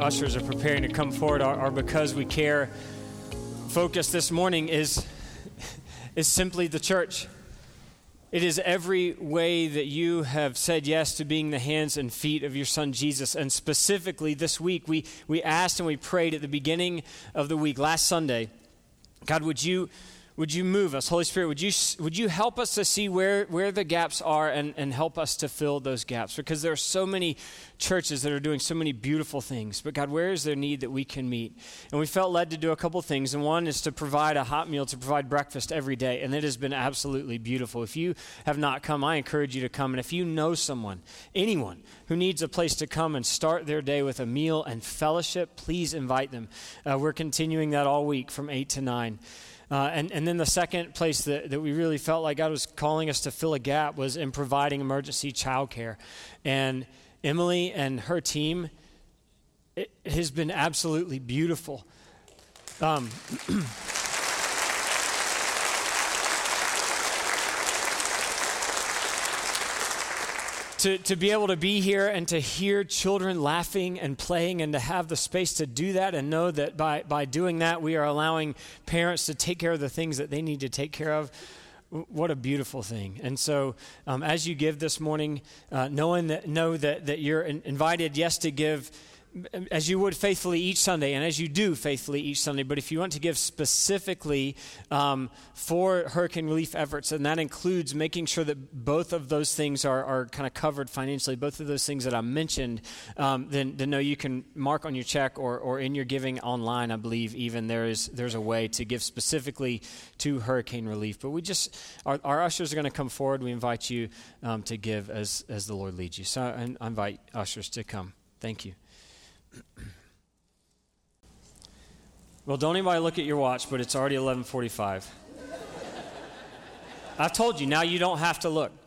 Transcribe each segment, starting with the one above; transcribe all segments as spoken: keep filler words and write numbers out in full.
ushers are preparing to come forward, our, our Because We Care focus this morning is, is simply the church. It is every way that you have said yes to being the hands and feet of your son Jesus. And specifically this week, we, we asked and we prayed at the beginning of the week, last Sunday, God, would you would you move us? Holy Spirit, would you would you help us to see where, where the gaps are and, and help us to fill those gaps? Because there are so many churches that are doing so many beautiful things. But God, where is there need that we can meet? And we felt led to do a couple things. And one is to provide a hot meal, to provide breakfast every day. And it has been absolutely beautiful. If you have not come, I encourage you to come. And if you know someone, anyone who needs a place to come and start their day with a meal and fellowship, please invite them. Uh, we're continuing that all week from eight to nine. Uh, and, and then the second place that, that we really felt like God was calling us to fill a gap was in providing emergency childcare. And Emily and her team, it, it has been absolutely beautiful. Um, To, to be able to be here and to hear children laughing and playing and to have the space to do that and know that by, by doing that, we are allowing parents to take care of the things that they need to take care of. What a beautiful thing. And so um, as you give this morning, uh, knowing that, know that, that you're in, invited, yes, to give as you would faithfully each Sunday, and as you do faithfully each Sunday, but if you want to give specifically um, for hurricane relief efforts, and that includes making sure that both of those things are, are kind of covered financially, both of those things that I mentioned, um, then, then no, you can mark on your check or, or in your giving online, I believe even there is there's a way to give specifically to hurricane relief. But we just, our, our ushers are going to come forward. We invite you um, to give as, as the Lord leads you. So I, I invite ushers to come. Thank you. Well, don't anybody look at your watch, but it's already eleven forty-five. I've told you, now you don't have to look.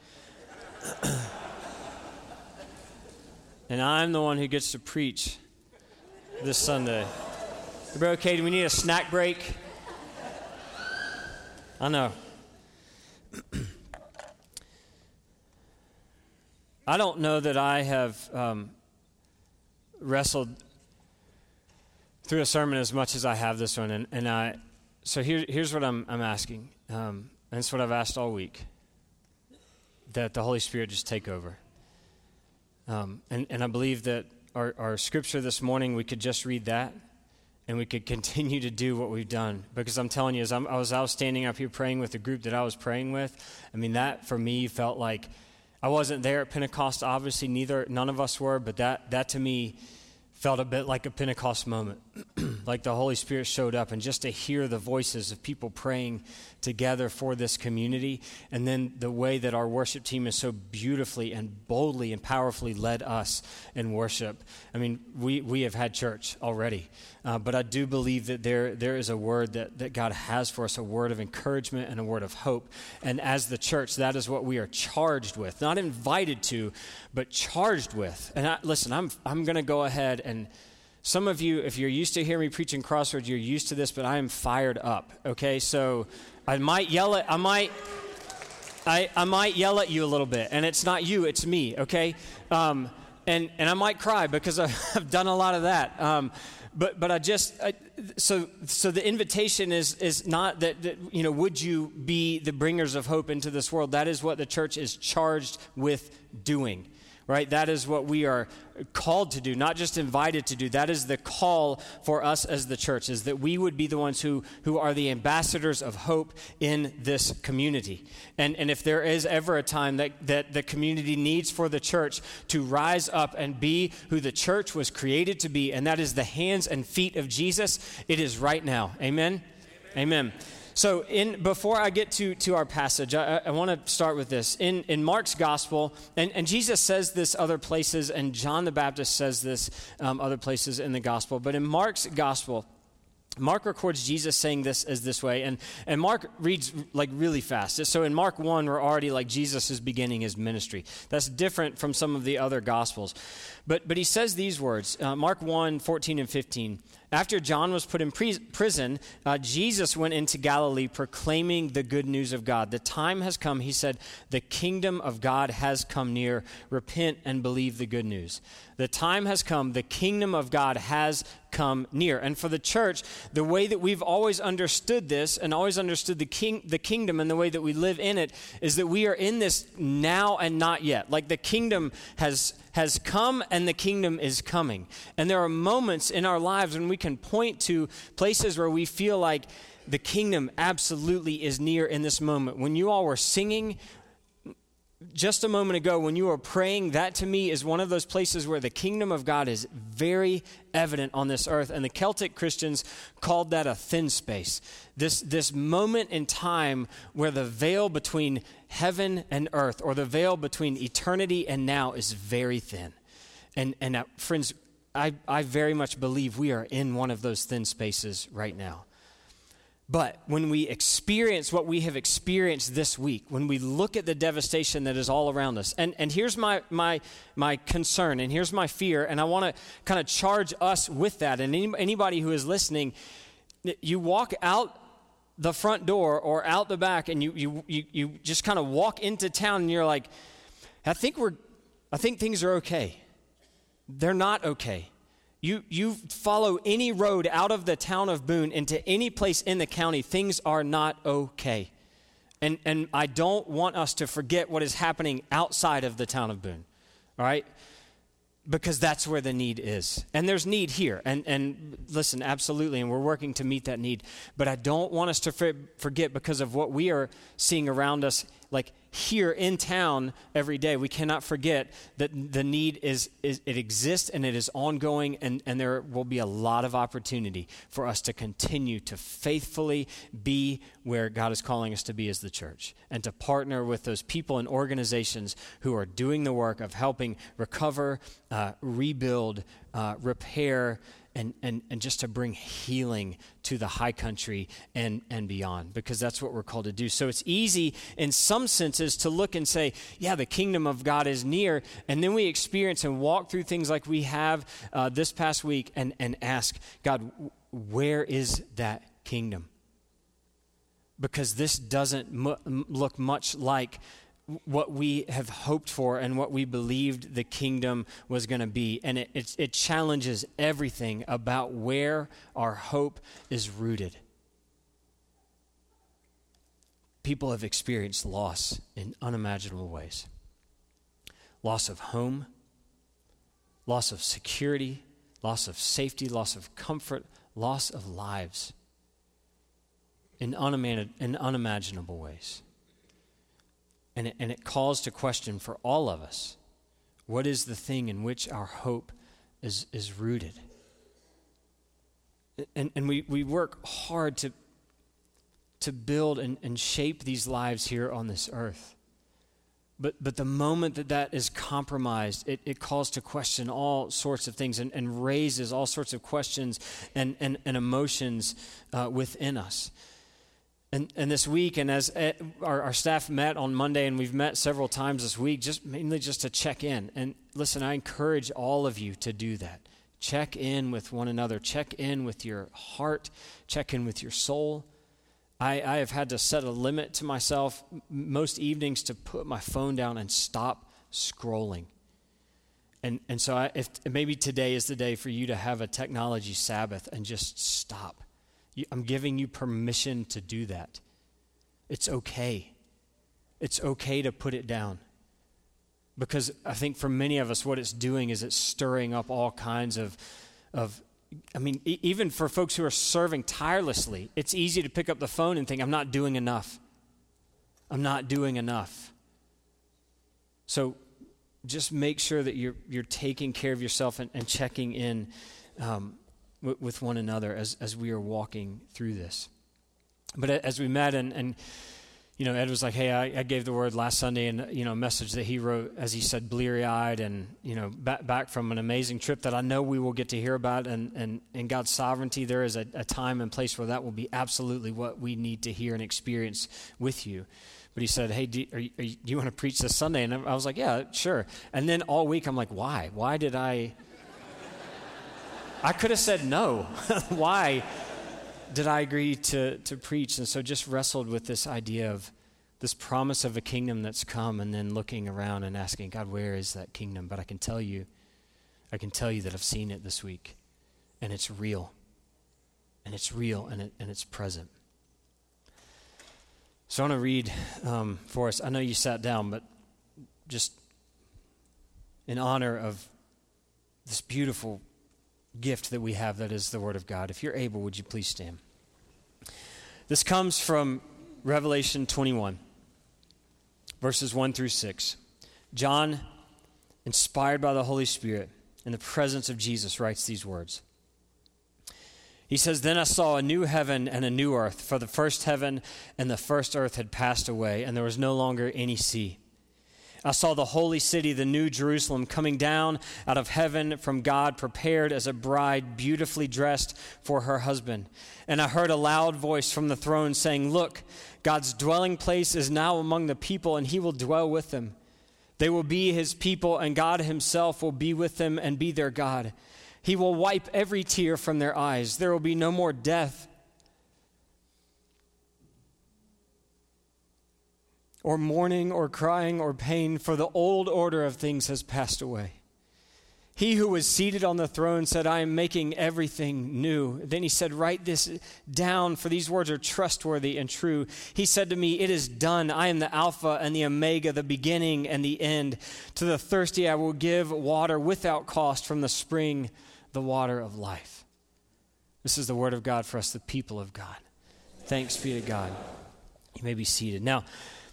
And I'm the one who gets to preach this Sunday. Bro, okay, do we need a snack break? I know. I don't know that I have um, wrestled through a sermon as much as I have this one, and, and I. So here, here's what I'm, I'm asking, um, and it's what I've asked all week: that the Holy Spirit just take over. Um, and, and I believe that our, our scripture this morning, we could just read that, and we could continue to do what we've done. Because I'm telling you, as I'm, I was, I was standing up here praying with the group that I was praying with. I mean, that for me felt like I wasn't there at Pentecost. Obviously, neither none of us were, but that that to me felt a bit like a Pentecost moment, like the Holy Spirit showed up, and just to hear the voices of people praying together for this community, and then the way that our worship team is so beautifully and boldly and powerfully led us in worship. I mean, we, we have had church already, uh, but I do believe that there there is a word that, that God has for us, a word of encouragement and a word of hope. And as the church, that is what we are charged with, not invited to, but charged with. And I, listen, I'm I'm going to go ahead and And some of you, if you're used to hearing me preaching Crossroads, you're used to this, but I am fired up, okay? So I might yell at, I might, I, I might yell at you a little bit, and it's not you, it's me, okay? Um, and, and I might cry because I've done a lot of that. Um, but but I just, I, so so the invitation is is not that, that, you know, would you be the bringers of hope into this world? That is what the church is charged with doing. Right? That is what we are called to do, not just invited to do. That is the call for us as the church, is that we would be the ones who, who are the ambassadors of hope in this community. And and if there is ever a time that, that the community needs for the church to rise up and be who the church was created to be, and that is the hands and feet of Jesus, it is right now. Amen? Amen. Amen. So in before I get to, to our passage, I, I want to start with this. In in Mark's gospel, and, and Jesus says this other places, and John the Baptist says this um, other places in the gospel, but in Mark's gospel, Mark records Jesus saying this as this way, and, and Mark reads like really fast. So in Mark one, we're already like Jesus is beginning his ministry. That's different from some of the other Gospels. But but he says these words, uh, Mark one, fourteen and fifteen. After John was put in pre- prison, uh, Jesus went into Galilee proclaiming the good news of God. The time has come, he said, the kingdom of God has come near. Repent and believe the good news. The time has come, the kingdom of God has come near. And for the church, the way that we've always understood this and always understood the king, the kingdom and the way that we live in it is that we are in this now and not yet. Like the kingdom has has come and the kingdom is coming. And there are moments in our lives when we can point to places where we feel like the kingdom absolutely is near in this moment. When you all were singing just a moment ago, when you were praying, that to me is one of those places where the kingdom of God is very evident on this earth. And the Celtic Christians called that a thin space. This, this moment in time where the veil between heaven and earth, or the veil between eternity and now, is very thin. And, and uh, friends, I, I very much believe we are in one of those thin spaces right now. But when we experience what we have experienced this week, when we look at the devastation that is all around us, and, and here's my, my, my concern, and here's my fear, and I want to kind of charge us with that. And any, anybody who is listening, you walk out the front door or out the back, and you you you, you just kind of walk into town, and you're like, I think we're, I think things are okay. They're not okay. You you follow any road out of the town of Boone into any place in the county, things are not okay. And and I don't want us to forget what is happening outside of the town of Boone, all right? Because that's where the need is. And there's need here. And and listen, absolutely, and we're working to meet that need. But I don't want us to for, forget because of what we are seeing around us, like here in town every day. We cannot forget that the need is, is it exists and it is ongoing, and, and there will be a lot of opportunity for us to continue to faithfully be where God is calling us to be as the church, and to partner with those people and organizations who are doing the work of helping recover, uh, rebuild, uh, repair, And, and and just to bring healing to the high country and, and beyond, because that's what we're called to do. So it's easy in some senses to look and say, yeah, the kingdom of God is near, and then we experience and walk through things like we have uh, this past week and, and ask, God, where is that kingdom? Because this doesn't m- look much like what we have hoped for and what we believed the kingdom was going to be. And it, it, it challenges everything about where our hope is rooted. People have experienced loss in unimaginable ways. Loss of home, loss of security, loss of safety, loss of comfort, loss of lives in, uniman- in unimaginable ways. And it, and it calls to question for all of us, what is the thing in which our hope is, is rooted? And, and we, we work hard to, to build and, and shape these lives here on this earth. But but the moment that that is compromised, it, it calls to question all sorts of things and, and raises all sorts of questions and, and, and emotions uh, within us. And, and this week, and as uh, our, our staff met on Monday, and we've met several times this week, just mainly just to check in. And listen, I encourage all of you to do that. Check in with one another. Check in with your heart. Check in with your soul. I, I have had to set a limit to myself most evenings to put my phone down and stop scrolling. And and so I, if maybe today is the day for you to have a technology Sabbath and just stop. I'm giving you permission to do that. It's okay. It's okay to put it down. Because I think for many of us, what it's doing is it's stirring up all kinds of, of I mean, e- even for folks who are serving tirelessly, it's easy to pick up the phone and think, I'm not doing enough. I'm not doing enough. So just make sure that you're you're taking care of yourself and, and checking in um with one another as, as we are walking through this. But as we met, and, and you know, Ed was like, hey, I, I gave the word last Sunday, and, you know, a message that he wrote, as he said, bleary-eyed, and, you know, back, back from an amazing trip that I know we will get to hear about, and, and in God's sovereignty, there is a, a time and place where that will be absolutely what we need to hear and experience with you. But he said, hey, do, are you, are you, do you want to preach this Sunday? And I was like, yeah, sure. And then all week, I'm like, why? Why did I? I could have said no. Why did I agree to, to preach? And so just wrestled with this idea of this promise of a kingdom that's come, and then looking around and asking, God, where is that kingdom? But I can tell you, I can tell you that I've seen it this week, and it's real. And it's real, and it, and it's present. So I want to read um, for us. I know you sat down, but just in honor of this beautiful gift that we have that is the Word of God. If you're able, would you please stand? This comes from Revelation twenty-one, verses one through six. John, inspired by the Holy Spirit in the presence of Jesus, writes these words. He says, then I saw a new heaven and a new earth, for the first heaven and the first earth had passed away, and there was no longer any sea. I saw the holy city, the new Jerusalem, coming down out of heaven from God, prepared as a bride beautifully dressed for her husband. And I heard a loud voice from the throne saying, look, God's dwelling place is now among the people, and he will dwell with them. They will be his people, and God himself will be with them and be their God. He will wipe every tear from their eyes. There will be no more death or mourning or crying or pain, for the old order of things has passed away. He who was seated on the throne said, I am making everything new. Then he said, write this down, for these words are trustworthy and true. He said to me, it is done. I am the Alpha and the Omega, the beginning and the end. To the thirsty I will give water without cost from the spring, the water of life. This is the word of God for us, the people of God. Thanks be to God. You may be seated. Now,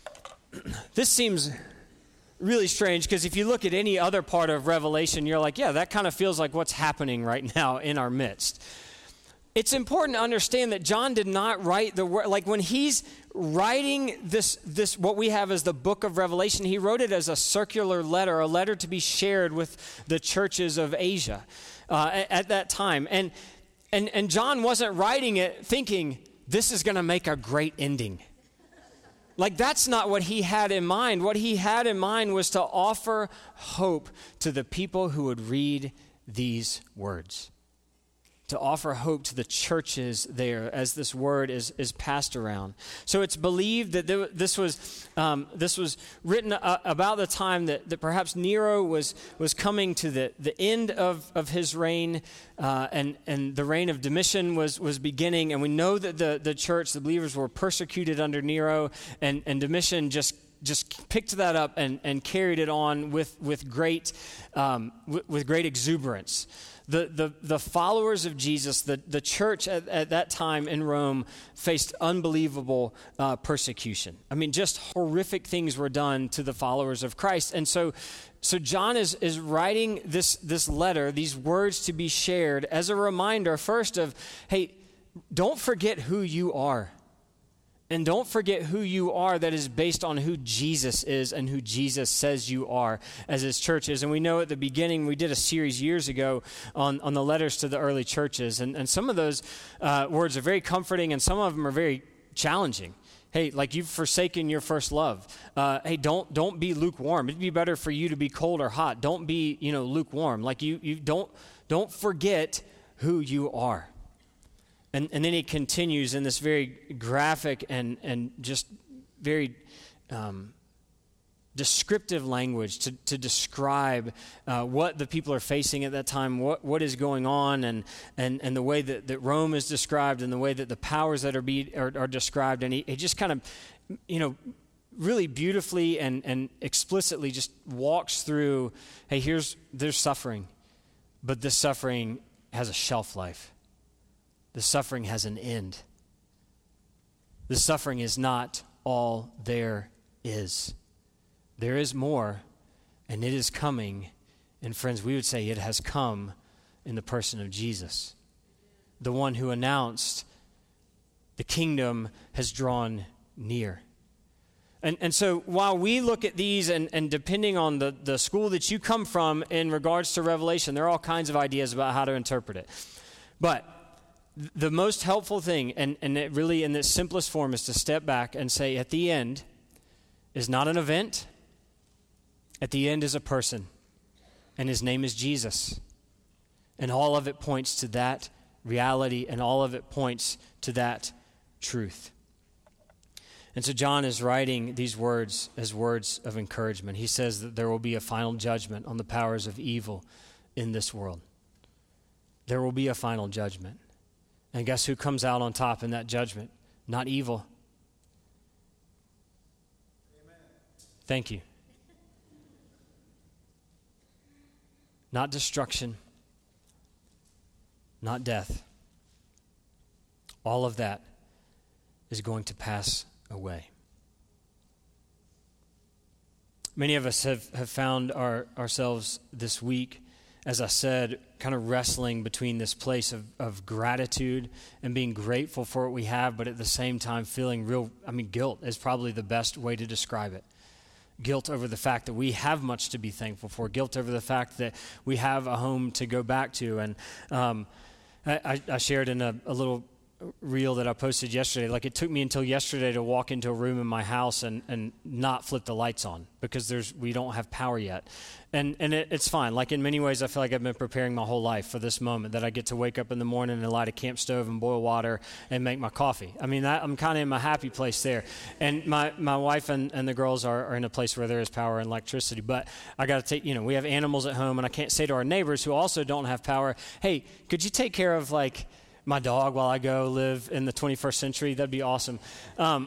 this seems really strange, because if you look at any other part of Revelation, you're like, yeah, that kind of feels like what's happening right now in our midst. It's important to understand that John did not write the word, like when he's writing this, this, what we have as the book of Revelation, he wrote it as a circular letter, a letter to be shared with the churches of Asia uh, at, at that time. And, and, and John wasn't writing it thinking, this is going to make a great ending. Like, that's not what he had in mind. What he had in mind was to offer hope to the people who would read these words, to offer hope to the churches there as this word is, is passed around. So it's believed that there, this was um, this was written uh, about the time that, that perhaps Nero was was coming to the, the end of, of his reign, uh, and, and the reign of Domitian was, was beginning. And we know that the, the church, the believers, were persecuted under Nero, and, and Domitian just just picked that up and, and carried it on with, with great um, w- with great exuberance. The, the the followers of Jesus, the, the church at, at that time in Rome, faced unbelievable uh, persecution. I mean, just horrific things were done to the followers of Christ. And so so John is, is writing this, this letter, these words to be shared as a reminder, first of, hey, don't forget who you are. And don't forget who you are that is based on who Jesus is and who Jesus says you are as his churches. And we know at the beginning, we did a series years ago on, on the letters to the early churches. And, and some of those uh, words are very comforting, and some of them are very challenging. Hey, like, you've forsaken your first love. Uh, hey, don't don't be lukewarm. It'd be better for you to be cold or hot. Don't be, you know, lukewarm. Like, you you don't don't forget who you are. And, and then he continues in this very graphic and, and just very um, descriptive language to, to describe uh, what the people are facing at that time, what, what is going on, and, and, and the way that, that Rome is described, and the way that the powers that are, be, are, are described. And he, he just kind of, you know, really beautifully and, and explicitly just walks through, hey, here's, there's suffering, but this suffering has a shelf life. The suffering has an end. The suffering is not all there is. There is more, and it is coming. And friends, we would say it has come in the person of Jesus, the one who announced the kingdom has drawn near. And and so while we look at these and, and depending on the, the school that you come from in regards to Revelation, there are all kinds of ideas about how to interpret it. But the most helpful thing, and, and it really in its simplest form, is to step back and say at the end is not an event. At the end is a person. And his name is Jesus. And all of it points to that reality, and all of it points to that truth. And so John is writing these words as words of encouragement. He says that there will be a final judgment on the powers of evil in this world. There will be a final judgment. And guess who comes out on top in that judgment? Not evil. Amen. Thank you. Not destruction. Not death. All of that is going to pass away. Many of us have, have found our, ourselves this week, as I said, kind of wrestling between this place of, of gratitude and being grateful for what we have, but at the same time feeling real, I mean, guilt is probably the best way to describe it. Guilt over the fact that we have much to be thankful for. Guilt over the fact that we have a home to go back to. And um, I, I shared in a, a little reel that I posted yesterday, like it took me until yesterday to walk into a room in my house and, and not flip the lights on because there's we don't have power yet. And and it, it's fine. Like in many ways, I feel like I've been preparing my whole life for this moment that I get to wake up in the morning and light a camp stove and boil water and make my coffee. I mean, that, I'm kind of in my happy place there. And my, my wife and, and the girls are, are in a place where there is power and electricity. But I got to take, you know, we have animals at home, and I can't say to our neighbors who also don't have power, hey, could you take care of like my dog while I go live in the twenty-first century? That'd be awesome. Um,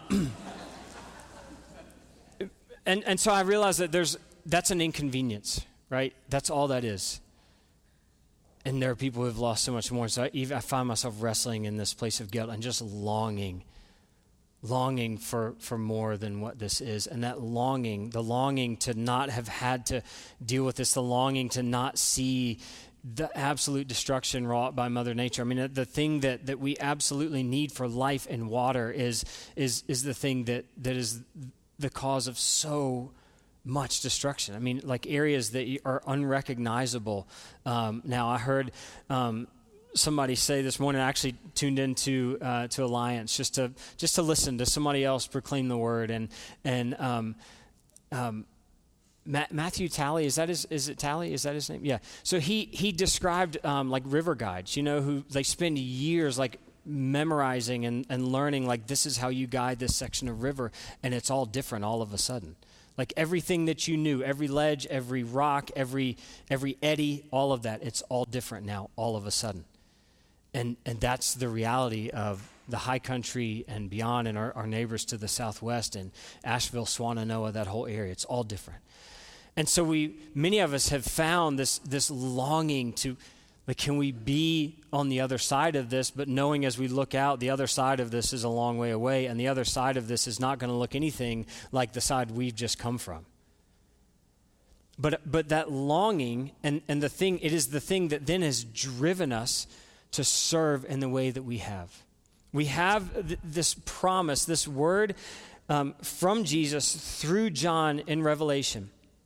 and and so I realized that there's that's an inconvenience, right? That's all that is. And there are people who have lost so much more. So I, even, I find myself wrestling in this place of guilt and just longing, longing for, for more than what this is. And that longing, the longing to not have had to deal with this, the longing to not see the absolute destruction wrought by Mother Nature. I mean, the thing that, that we absolutely need for life and water is is is the thing that, that is the cause of so much destruction. I mean, like areas that are unrecognizable. Um, now, I heard um, somebody say this morning, I actually tuned into uh, to Alliance just to just to listen to somebody else proclaim the word, and and um, um, Matthew Talley, is that his, is it Talley? Is that his name? Yeah. So he, he described um, like river guides, you know, who they spend years like memorizing and, and learning like this is how you guide this section of river, and it's all different all of a sudden. Like everything that you knew, every ledge, every rock, every every eddy, all of that, it's all different now all of a sudden. And and that's the reality of the high country and beyond, and our, our neighbors to the southwest and Asheville, Swannanoa, that whole area. It's all different. And so we, many of us have found this this longing to, like, can we be on the other side of this, but knowing as we look out, the other side of this is a long way away, and the other side of this is not going to look anything like the side we've just come from. But but that longing, and, and the thing, it is the thing that then has driven us to serve in the way that we have. We have th- this promise, this word um, from Jesus through John in Revelation.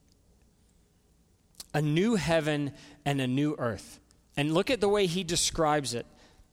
A new heaven and a new earth. And look at the way he describes it.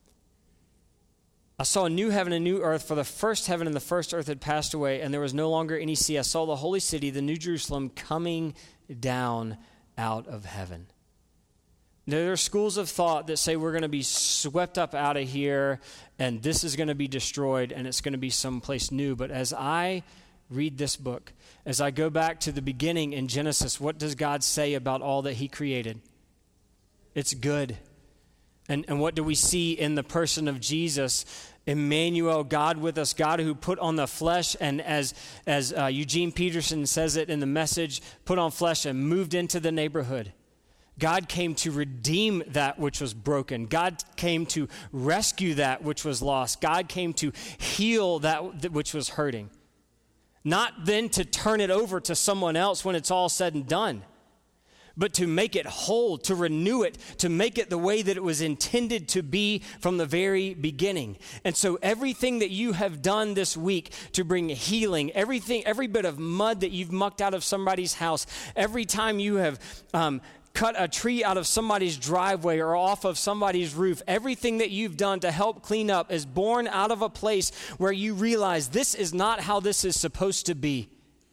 I saw a new heaven and a new earth, for the first heaven and the first earth had passed away, and there was no longer any sea. I saw the holy city, the New Jerusalem, coming down out of heaven. Now, there are schools of thought that say we're going to be swept up out of here, and this is going to be destroyed, and it's going to be someplace new. But as I read this book, as I go back to the beginning in Genesis, what does God say about all that he created? It's good. And and what do we see in the person of Jesus? Emmanuel, God with us, God who put on the flesh, and as as uh, Eugene Peterson says it in the Message, put on flesh and moved into the neighborhood. God came to redeem that which was broken. God came to rescue that which was lost. God came to heal that which was hurting. Not then to turn it over to someone else when it's all said and done, but to make it whole, to renew it, to make it the way that it was intended to be from the very beginning. And so everything that you have done this week to bring healing, everything, every bit of mud that you've mucked out of somebody's house, every time you have um, cut a tree out of somebody's driveway or off of somebody's roof, everything that you've done to help clean up is born out of a place where you realize this is not how this is supposed to be.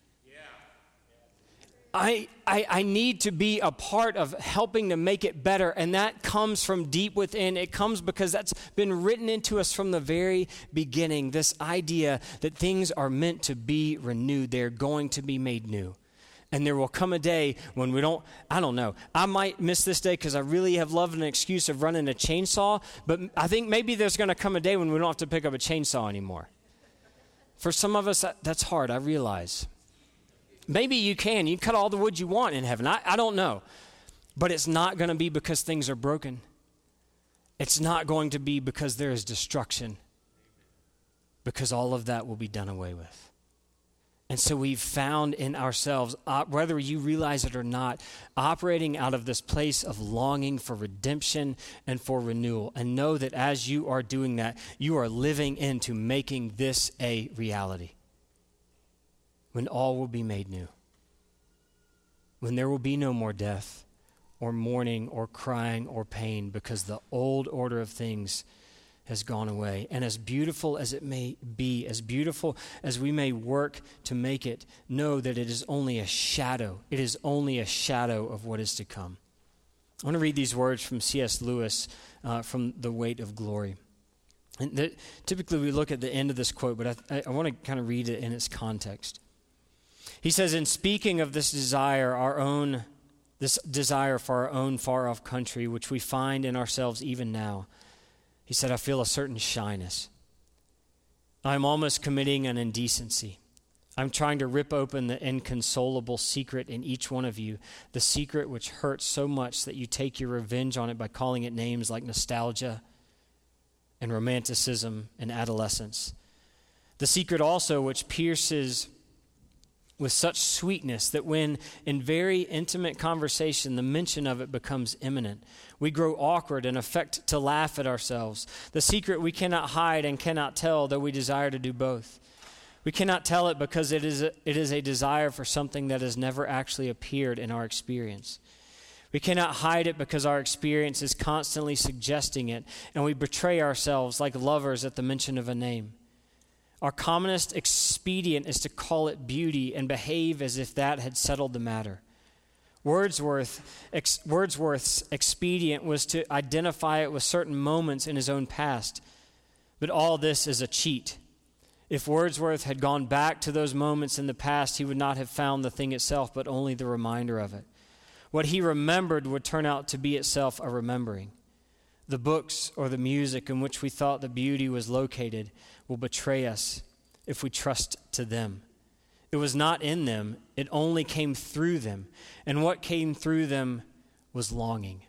I, I I need to be a part of helping to make it better, and that comes from deep within. It comes because that's been written into us from the very beginning, this idea that things are meant to be renewed. They're going to be made new. And there will come a day when we don't, I don't know, I might miss this day because I really have loved an excuse of running a chainsaw, but I think maybe there's going to come a day when we don't have to pick up a chainsaw anymore. For some of us, that, that's hard, I realize. Maybe you can. You can cut all the wood you want in heaven. I, I don't know. But it's not going to be because things are broken. It's not going to be because there is destruction. Because all of that will be done away with. And so we've found in ourselves, uh, whether you realize it or not, operating out of this place of longing for redemption and for renewal. And know that as you are doing that, you are living into making this a reality. When all will be made new. When there will be no more death or mourning or crying or pain because the old order of things has gone away. And as beautiful as it may be, as beautiful as we may work to make it, know that it is only a shadow. It is only a shadow of what is to come. I want to read these words from C S Lewis uh, from The Weight of Glory. And the, typically we look at the end of this quote, but I, I, I want to kind of read it in its context. He says, in speaking of this desire, our own, this desire for our own far-off country, which we find in ourselves even now, he said, I feel a certain shyness. I'm almost committing an indecency. I'm trying to rip open the inconsolable secret in each one of you, the secret which hurts so much that you take your revenge on it by calling it names like nostalgia and romanticism and adolescence. The secret also which pierces with such sweetness that when in very intimate conversation the mention of it becomes imminent, we grow awkward and affect to laugh at ourselves. The secret we cannot hide and cannot tell, though we desire to do both. We cannot tell it because it is a, it is a desire for something that has never actually appeared in our experience. We cannot hide it because our experience is constantly suggesting it, and we betray ourselves like lovers at the mention of a name. Our commonest expedient is to call it beauty and behave as if that had settled the matter. Wordsworth, ex, Wordsworth's expedient was to identify it with certain moments in his own past. But all this is a cheat. If Wordsworth had gone back to those moments in the past, he would not have found the thing itself, but only the reminder of it. What he remembered would turn out to be itself a remembering. The books or the music in which we thought the beauty was located will betray us if we trust to them. It was not in them, it only came through them. And what came through them was longing.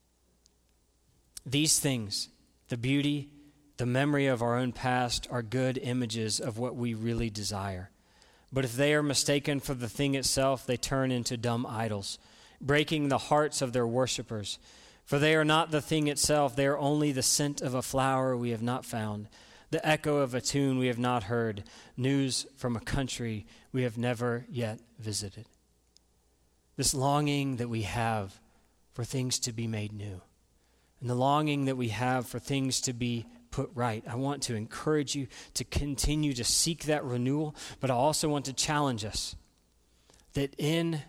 These things, the beauty, the memory of our own past, are good images of what we really desire. But if they are mistaken for the thing itself, they turn into dumb idols, breaking the hearts of their worshipers. For they are not the thing itself, they are only the scent of a flower we have not found, the echo of a tune we have not heard, news from a country we have never yet visited. This longing that we have for things to be made new, and the longing that we have for things to be put right, I want to encourage you to continue to seek that renewal, but I also want to challenge us that in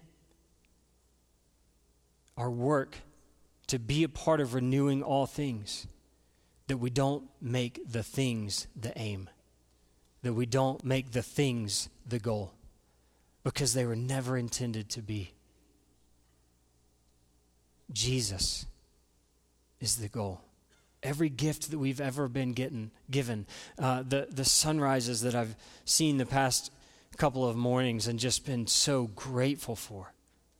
our work to be a part of renewing all things, that we don't make the things the aim, that we don't make the things the goal, because they were never intended to be. Jesus is the goal. Every gift that we've ever been getting, given, uh, the, the sunrises that I've seen the past couple of mornings and just been so grateful for.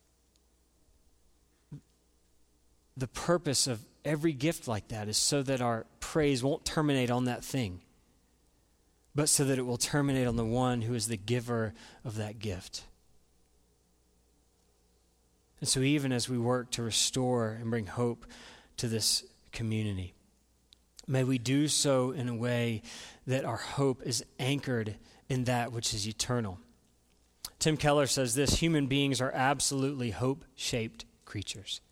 The purpose of every gift like that is so that our praise won't terminate on that thing, but so that it will terminate on the one who is the giver of that gift. And so even as we work to restore and bring hope to this community, may we do so in a way that our hope is anchored in that which is eternal. Tim Keller says this: human beings are absolutely hope-shaped creatures.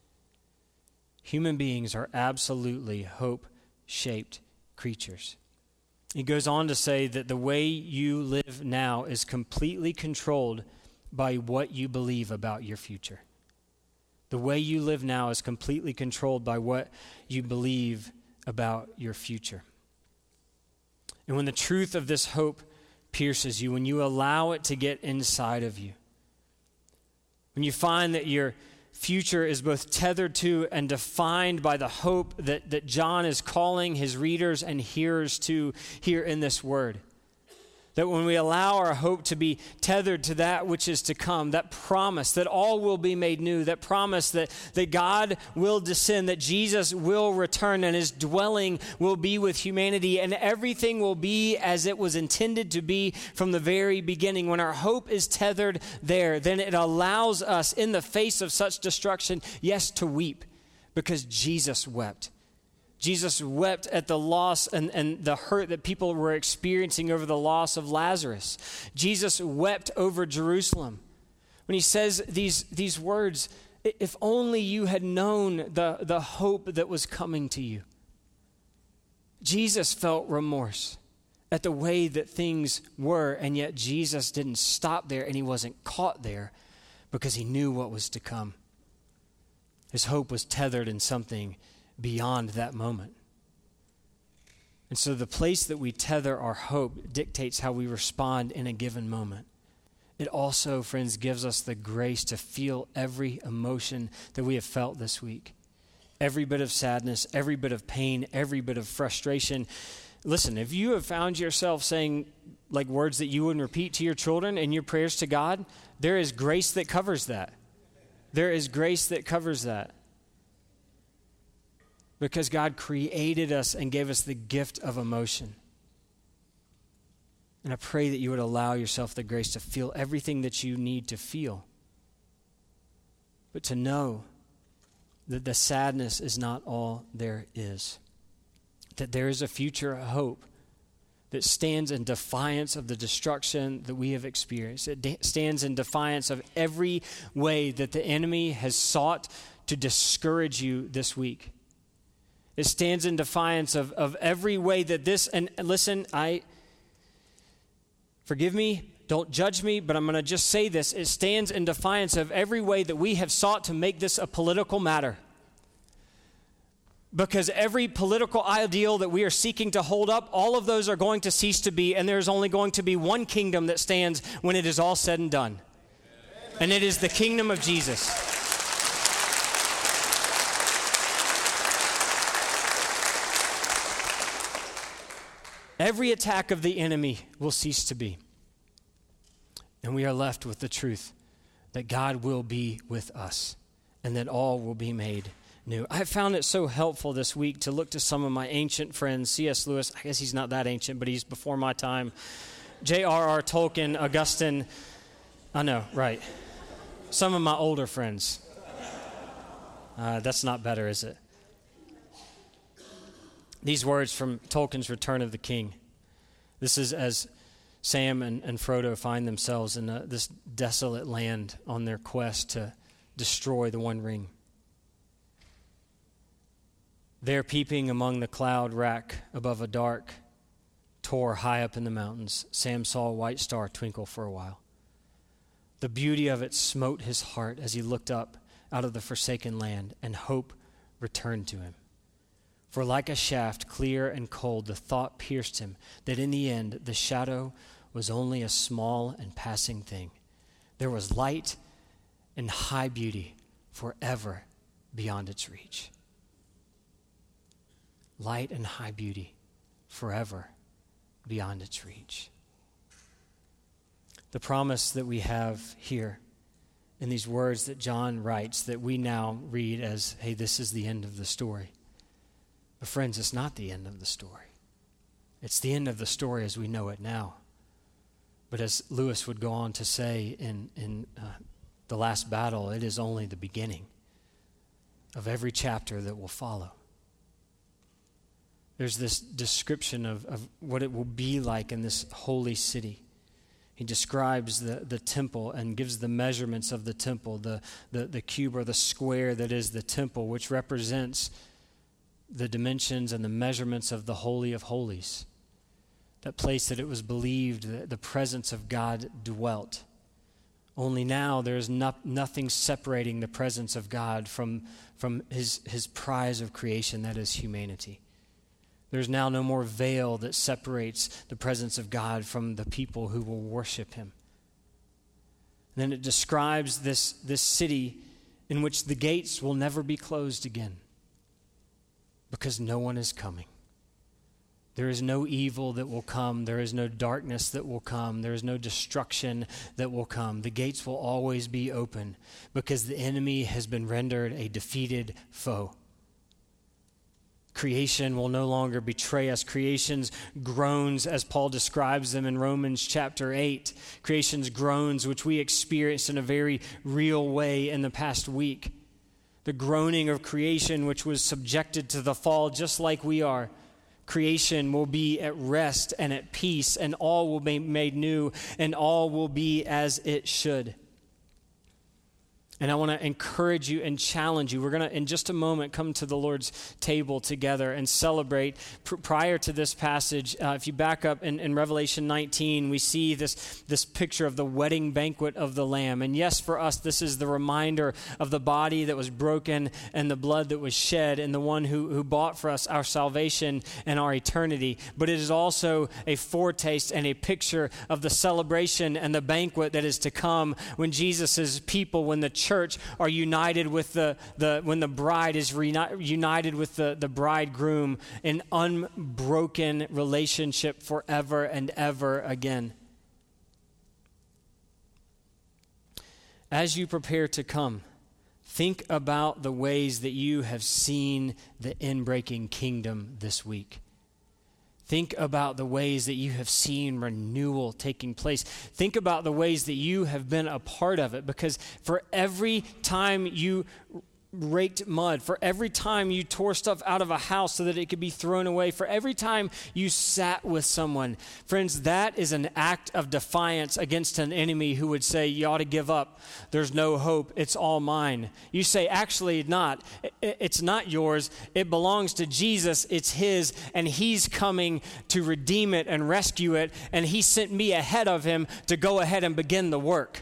Human beings are absolutely hope-shaped creatures. He goes on to say that the way you live now is completely controlled by what you believe about your future. The way you live now is completely controlled by what you believe about your future. And when the truth of this hope pierces you, when you allow it to get inside of you, when you find that your future is both tethered to and defined by the hope that, that John is calling his readers and hearers to here in this word, that when we allow our hope to be tethered to that which is to come, that promise that all will be made new, that promise that, that God will descend, that Jesus will return and his dwelling will be with humanity and everything will be as it was intended to be from the very beginning. When our hope is tethered there, then it allows us in the face of such destruction, yes, to weep, because Jesus wept. Jesus wept at the loss and, and the hurt that people were experiencing over the loss of Lazarus. Jesus wept over Jerusalem. When he says these, these words, if only you had known the, the hope that was coming to you. Jesus felt remorse at the way that things were, and yet Jesus didn't stop there and he wasn't caught there because he knew what was to come. His hope was tethered in something beyond that moment. And so the place that we tether our hope dictates how we respond in a given moment. It also, friends, gives us the grace to feel every emotion that we have felt this week. Every bit of sadness, every bit of pain, every bit of frustration. Listen, if you have found yourself saying like words that you wouldn't repeat to your children in your prayers to God, there is grace that covers that. There is grace that covers that. Because God created us and gave us the gift of emotion. And I pray that you would allow yourself the grace to feel everything that you need to feel. But to know that the sadness is not all there is. That there is a future hope that stands in defiance of the destruction that we have experienced. It de- stands in defiance of every way that the enemy has sought to discourage you this week. It stands in defiance of, of every way that this, and listen, I, forgive me, don't judge me, but I'm going to just say this. It stands in defiance of every way that we have sought to make this a political matter. Because every political ideal that we are seeking to hold up, all of those are going to cease to be, and there's only going to be one kingdom that stands when it is all said and done. Amen. And it is the kingdom of Jesus. Every attack of the enemy will cease to be. And we are left with the truth that God will be with us and that all will be made new. I found it so helpful this week to look to some of my ancient friends. C S Lewis, I guess he's not that ancient, but he's before my time. J R R Tolkien, Augustine, I know, right. Some of my older friends. Uh, that's not better, is it? These words from Tolkien's Return of the King. This is as Sam and, and Frodo find themselves in a, this desolate land on their quest to destroy the One Ring. There, peeping among the cloud rack above a dark tor high up in the mountains, Sam saw a white star twinkle for a while. The beauty of it smote his heart as he looked up out of the forsaken land, and hope returned to him. For like a shaft, clear and cold, the thought pierced him that in the end the shadow was only a small and passing thing. There was light and high beauty forever beyond its reach. Light and high beauty forever beyond its reach. The promise that we have here in these words that John writes that we now read as, hey, this is the end of the story. But friends, it's not the end of the story. It's the end of the story as we know it now. But as Lewis would go on to say in, in uh, the last battle, it is only the beginning of every chapter that will follow. There's this description of, of what it will be like in this holy city. He describes the, the temple and gives the measurements of the temple, the, the, the cube or the square that is the temple, which represents the dimensions and the measurements of the Holy of Holies, that place that it was believed that the presence of God dwelt. Only now there is no, nothing separating the presence of God from, from his, his prize of creation, that is humanity. There's now no more veil that separates the presence of God from the people who will worship him. And then it describes this, this city in which the gates will never be closed again because no one is coming. There is no evil that will come. There is no darkness that will come. There is no destruction that will come. The gates will always be open because the enemy has been rendered a defeated foe. Creation will no longer betray us. Creation's groans, as Paul describes them in Romans chapter eight, creation's groans, which we experienced in a very real way in the past week. The groaning of creation, which was subjected to the fall just like we are. Creation will be at rest and at peace, and all will be made new, and all will be as it should. And I want to encourage you and challenge you. We're going to, in just a moment, come to the Lord's table together and celebrate. Pr- prior to this passage, uh, if you back up in, in Revelation nineteen, we see this, this picture of the wedding banquet of the Lamb. And yes, for us, this is the reminder of the body that was broken and the blood that was shed and the one who, who bought for us our salvation and our eternity. But it is also a foretaste and a picture of the celebration and the banquet that is to come when Jesus' people, when the church church are united with the, the when the bride is reuni- united with the, the bridegroom in unbroken relationship forever and ever again. As you prepare to come, think about the ways that you have seen the inbreaking kingdom this week. Think about the ways that you have seen renewal taking place. Think about the ways that you have been a part of it, because for every time you raked mud, for every time you tore stuff out of a house so that it could be thrown away, for every time you sat with someone, friends, that is an act of defiance against an enemy who would say, you ought to give up. There's no hope. It's all mine. You say, actually not. It's not yours. It belongs to Jesus. It's his, and he's coming to redeem it and rescue it, and he sent me ahead of him to go ahead and begin the work.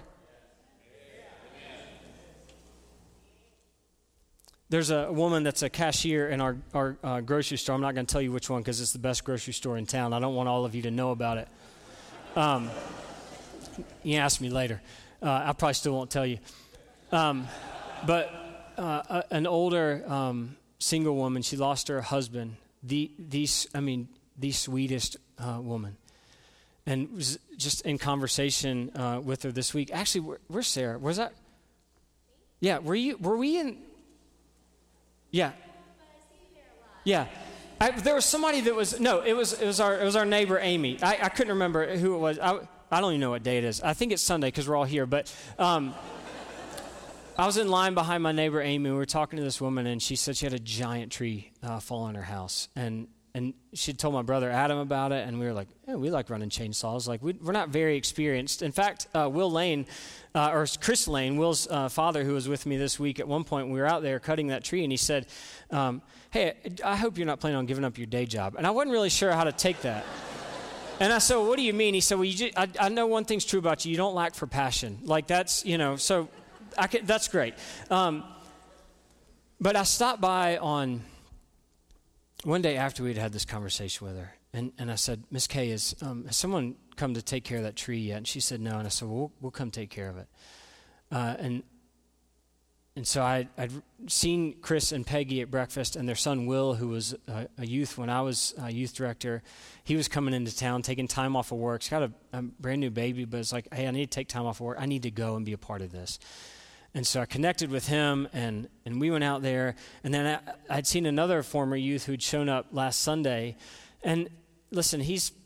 There's a woman that's a cashier in our, our uh, grocery store. I'm not going to tell you which one because it's the best grocery store in town. I don't want all of you to know about it. Um, you ask me later. Uh, I probably still won't tell you. Um, but uh, a, an older um, single woman, she lost her husband. The, the I mean, the sweetest uh, woman. And was just in conversation uh, with her this week. Actually, where, where's Sarah? Was that? Yeah, were you? Were we in? Yeah, yeah. I, there was somebody that was no. It was it was our it was our neighbor Amy. I, I couldn't remember who it was. I, I don't even know what day it is. I think it's Sunday because we're all here. But um, I was in line behind my neighbor Amy. We were talking to this woman, and she said she had a giant tree uh, fall on her house, and and she told my brother Adam about it, and we were like, yeah, we like running chainsaws. Like we, we're not very experienced. In fact, uh, Will Lane. Uh, or Chris Lane, Will's uh, father, who was with me this week, at one point we were out there cutting that tree, and he said, um, hey, I hope you're not planning on giving up your day job. And I wasn't really sure how to take that. And I said, well, what do you mean? He said, well, you just, I, I know one thing's true about you. You don't lack for passion. Like that's, you know, so I can, that's great. Um, but I stopped by on one day after we'd had this conversation with her, and, and I said, Miss Kay, is, um, has someone come to take care of that tree yet? And she said no. And I said, well, we'll, we'll come take care of it. Uh, and and so I, I'd seen Chris and Peggy at breakfast, and their son Will, who was a, a youth when I was a youth director, he was coming into town, taking time off of work. He's got a, a brand new baby, but it's like, hey, I need to take time off of work. I need to go and be a part of this. And so I connected with him, and, and we went out there. And then I, I'd seen another former youth who'd shown up last Sunday. And listen, he's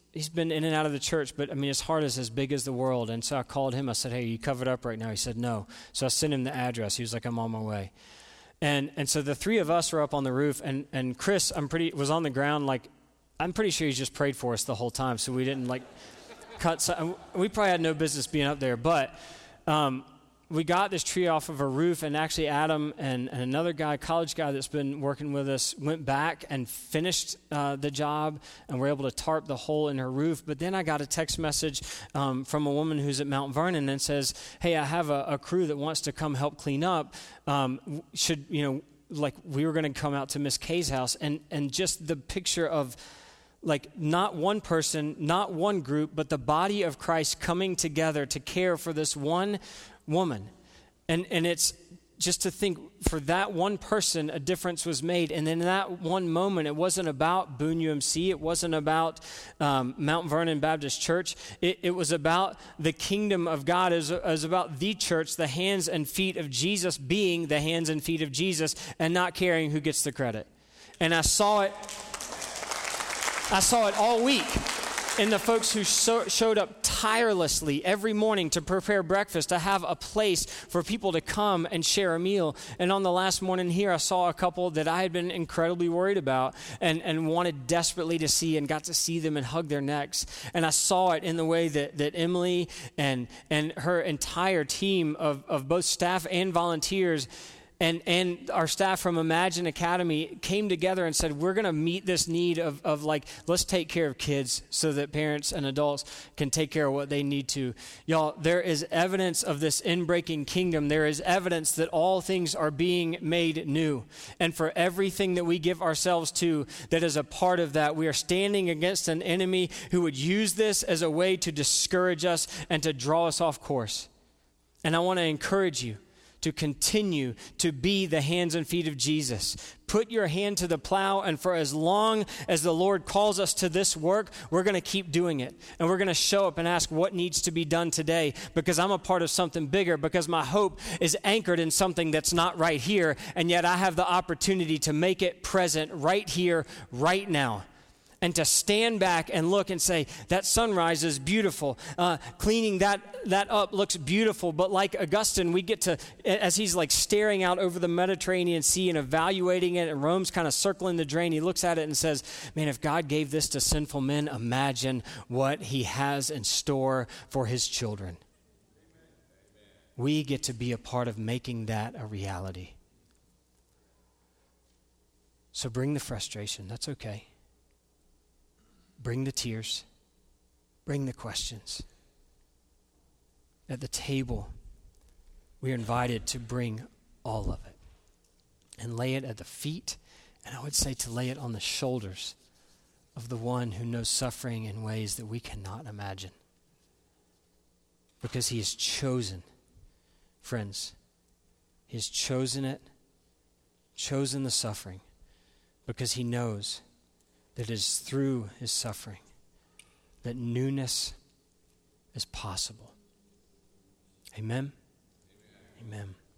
he's been in and out of the church, but I mean, his heart is as big as the world. And so I called him. I said, hey, are you covered up right now? He said, no. So I sent him the address. He was like, I'm on my way. And and so the three of us were up on the roof, and, and Chris, I'm pretty, was on the ground. Like, I'm pretty sure he's just prayed for us the whole time, so we didn't like cut. So, we probably had no business being up there, but um, we got this tree off of a roof, and actually Adam and, and another guy, college guy that's been working with us, went back and finished uh, the job, and were able to tarp the hole in her roof. But then I got a text message um, from a woman who's at Mount Vernon and says, hey, I have a, a crew that wants to come help clean up. Um, should, you know, like we were going to come out to Miss Kay's house, and and just the picture of like not one person, not one group, but the body of Christ coming together to care for this one woman. And and it's just to think for that one person, a difference was made. And then in that one moment, it wasn't about Boone U M C. It wasn't about um, Mount Vernon Baptist Church. It, it was about the kingdom of God. It was, it was about the church, the hands and feet of Jesus, being the hands and feet of Jesus and not caring who gets the credit. And I saw it, I saw it all week. And the folks who so, showed up tirelessly every morning to prepare breakfast, to have a place for people to come and share a meal. And on the last morning here, I saw a couple that I had been incredibly worried about and, and wanted desperately to see, and got to see them and hug their necks. And I saw it in the way that, that Emily and, and her entire team of, of both staff and volunteers And and our staff from Imagine Academy came together and said, we're going to meet this need of, of like, let's take care of kids so that parents and adults can take care of what they need to. Y'all, there is evidence of this inbreaking kingdom. There is evidence that all things are being made new. And for everything that we give ourselves to that is a part of that, we are standing against an enemy who would use this as a way to discourage us and to draw us off course. And I want to encourage you to continue to be the hands and feet of Jesus. Put your hand to the plow, and for as long as the Lord calls us to this work, we're going to keep doing it. And we're going to show up and ask what needs to be done today, because I'm a part of something bigger, because my hope is anchored in something that's not right here, and yet I have the opportunity to make it present right here, right now. And to stand back and look and say, that sunrise is beautiful. Uh, cleaning that that up looks beautiful. But like Augustine, we get to, as he's like staring out over the Mediterranean Sea and evaluating it, and Rome's kind of circling the drain, he looks at it and says, man, if God gave this to sinful men, imagine what he has in store for his children. We get to be a part of making that a reality. So bring the frustration. That's okay. Bring the tears. Bring the questions. At the table, we are invited to bring all of it and lay it at the feet, and I would say to lay it on the shoulders of the one who knows suffering in ways that we cannot imagine. Because he has chosen, friends, he has chosen it, chosen the suffering, because he knows that it is through his suffering that newness is possible. Amen? Amen. Amen.